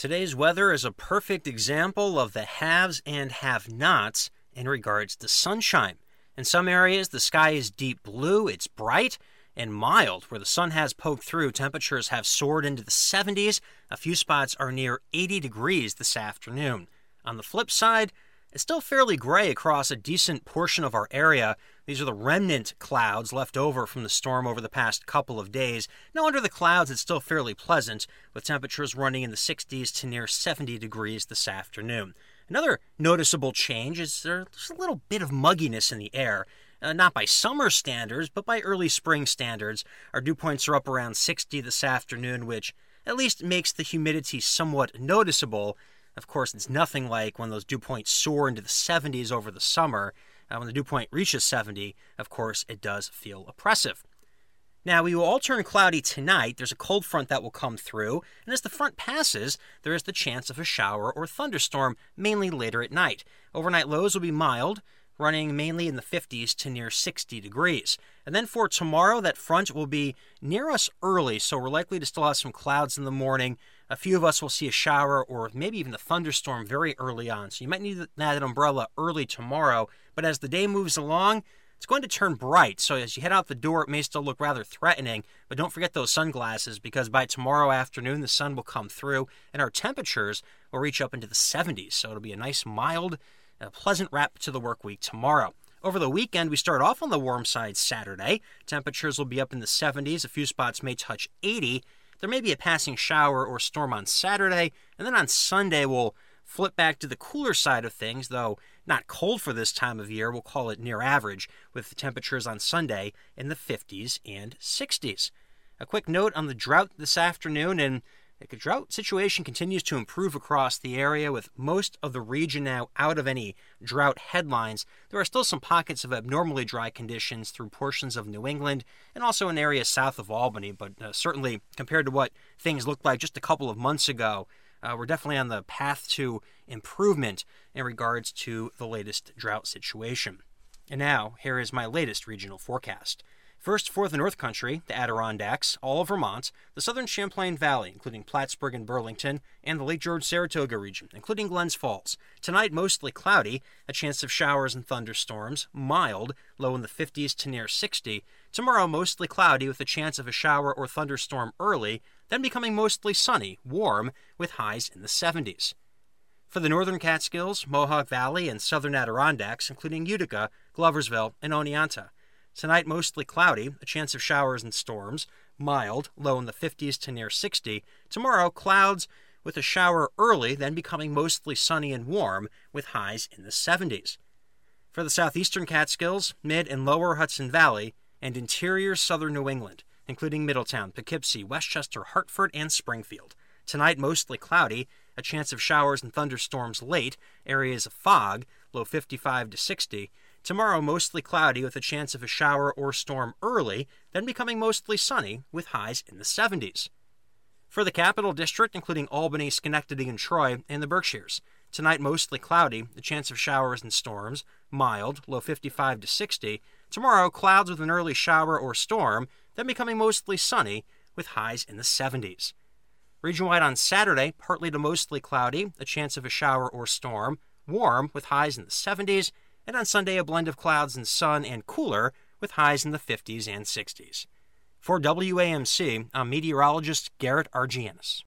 Today's weather is a perfect example of the haves and have-nots in regards to sunshine. In some areas, the sky is deep blue, it's bright and mild. Where the sun has poked through, temperatures have soared into the 70s. A few spots are near 80 degrees this afternoon. On the flip side, it's still fairly gray across a decent portion of our area. These are the remnant clouds left over from the storm over the past couple of days. Now, under the clouds, it's still fairly pleasant, with temperatures running in the 60s to near 70 degrees this afternoon. Another noticeable change is there's a little bit of mugginess in the air. Not by summer standards, but by early spring standards. Our dew points are up around 60 this afternoon, which at least makes the humidity somewhat noticeable. Of course, it's nothing like when those dew points soar into the 70s over the summer. When the dew point reaches 70, of course, it does feel oppressive. Now, we will all turn cloudy tonight. There's a cold front that will come through, and as the front passes, there is the chance of a shower or thunderstorm, mainly later at night. Overnight lows will be mild, running mainly in the 50s to near 60 degrees. And then for tomorrow, that front will be near us early, so we're likely to still have some clouds in the morning. A few of us will see a shower or maybe even a thunderstorm very early on, so you might need that umbrella early tomorrow. But as the day moves along, it's going to turn bright, so as you head out the door, it may still look rather threatening, but don't forget those sunglasses, because by tomorrow afternoon, the sun will come through, and our temperatures will reach up into the 70s, so it'll be a nice, mild, pleasant wrap to the work week tomorrow. Over the weekend, we start off on the warm side Saturday. Temperatures will be up in the 70s. A few spots may touch 80. There may be a passing shower or storm on Saturday, and then on Sunday, we'll flip back to the cooler side of things, though not cold for this time of year. We'll call it near average, with the temperatures on Sunday in the 50s and 60s. A quick note on the drought this afternoon, and the drought situation continues to improve across the area, with most of the region now out of any drought headlines. There are still some pockets of abnormally dry conditions through portions of New England and also in areas south of Albany, but certainly compared to what things looked like just a couple of months ago, we're definitely on the path to improvement in regards to the latest drought situation. And now, here is my latest regional forecast. First, for the North Country, the Adirondacks, all of Vermont, the southern Champlain Valley, including Plattsburgh and Burlington, and the Lake George-Saratoga region, including Glens Falls. Tonight, mostly cloudy, a chance of showers and thunderstorms, mild, low in the 50s to near 60. Tomorrow, mostly cloudy with a chance of a shower or thunderstorm early, then becoming mostly sunny, warm, with highs in the 70s. For the northern Catskills, Mohawk Valley, and southern Adirondacks, including Utica, Gloversville, and Oneonta. Tonight, mostly cloudy, a chance of showers and storms, mild, low in the 50s to near 60. Tomorrow, clouds with a shower early, then becoming mostly sunny and warm, with highs in the 70s. For the southeastern Catskills, mid and lower Hudson Valley, and interior southern New England, including Middletown, Poughkeepsie, Westchester, Hartford, and Springfield. Tonight, mostly cloudy, a chance of showers and thunderstorms late, areas of fog, low 55 to 60. Tomorrow, mostly cloudy with a chance of a shower or storm early, then becoming mostly sunny with highs in the 70s. For the Capital District, including Albany, Schenectady, and Troy, and the Berkshires. Tonight, mostly cloudy, a chance of showers and storms, mild, low 55 to 60. Tomorrow, clouds with an early shower or storm, then becoming mostly sunny with highs in the 70s. Region-wide on Saturday, partly to mostly cloudy, a chance of a shower or storm, warm with highs in the 70s, and on Sunday, a blend of clouds and sun and cooler with highs in the 50s and 60s. For WAMC, I'm meteorologist Garrett Argianis.